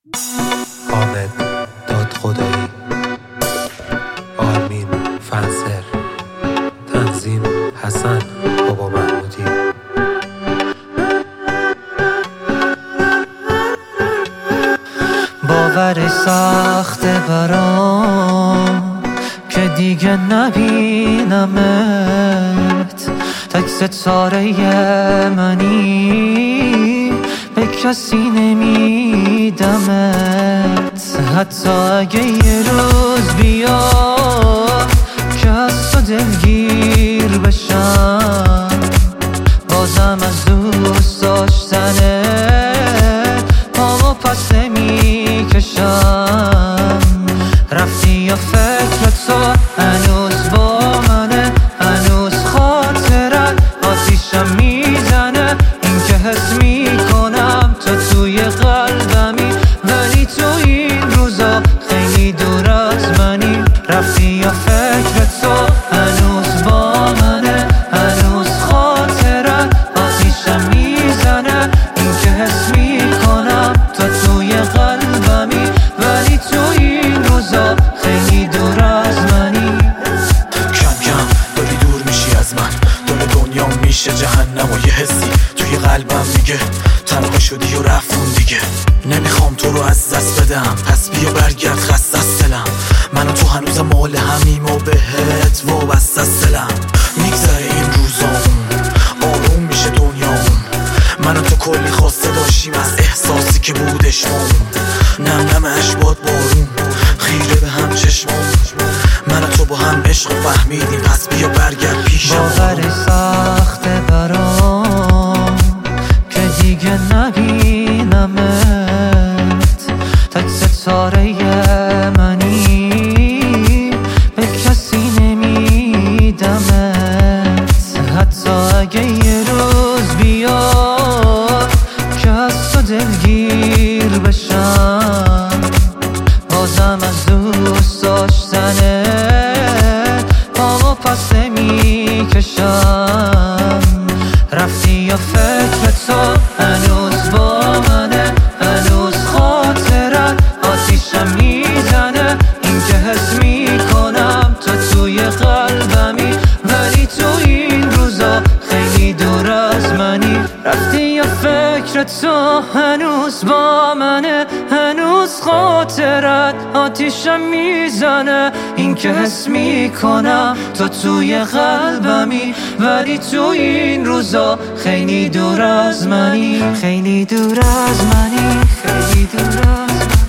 حامد دادخدایی، آرمین فنسر، تنظیم حسن بابا محمودی. باور سخته برام که دیگه نبینمت، تک ستاره منی، به کسی نمیدمت. حتی اگه یه روز بیاد که از تو دلگیر بشم، بازم از دوست داشتنه پامو پس نمیکشم. رفتی یا فکر تو هنوز با منه، هنوز خاطرت آتیشم میزنه. این که حس میکنم تو توی قلبمی، ولی تو این روزا خیلی دور از منی. رفتی یا فکر تو هنوز با منه، هنوز خاطرت آتیشم میزنه. این که حس میکنم تو توی قلبمی، ولی تو این روزا خیلی دور از منی. کم کم داری دور میشی از من، دور دنیا میشه جهنم و یه حسی توی قلبم میگه تنها شدی و رفتون دیگه. نمیخوام تو رو از دست بدم، پس بیا برگرد خسته از دلم. من و تو هنوزم مال همیم و بهت وابسته از دلم. میگذره این روزام، آروم میشه دنیام. من و تو کلی خواسته داشتیم از احساسی که بودش مامون. نم نمش باد بارون، خیره به هم چشمام. من و تو با هم عشق فهمیدیم، پس بیا برگرد پیشم. باور سخته برام که دیگه نبینمت، تک ستاره منی، به کسی نمیدمت. حتی اگه یه روز بیاد که از تو دلگیر بشم، بازم از دوست داشتنه پامو پس نمیکشم. رفتی یا فکر تو هنوز با منه، هنوز خاطرت آتیشم میزنه. این که حس میکنم تو توی قلبمی، ولی تو این روزا خیلی دور از منی. رفتی یا فکر تو هنوز با منه، هنوز خاطرت آتیشم میزنه. این که حس میکنم تو توی قلبمی، ولی تو این روزا خیلی دور از منی، خیلی دور از منی، خیلی دور از منی.